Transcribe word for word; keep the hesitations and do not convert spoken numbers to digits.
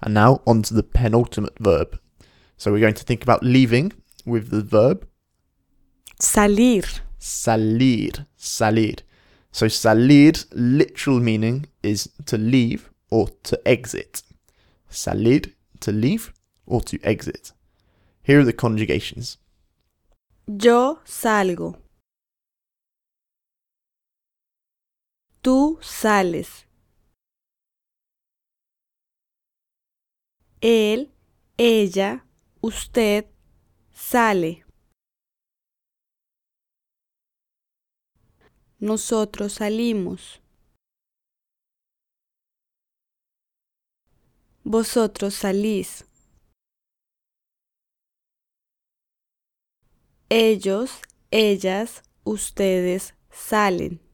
And now on to the penultimate verb. So we're going to think about leaving with the verb salir, salir, salir. So salir, literal meaning is to leave or to exit. Salir, to leave or to exit. Here are the conjugations. yo salgo, tú sales, él, ella, usted sale, nosotros salimos, vosotros salís, ellos, ellas, ustedes salen.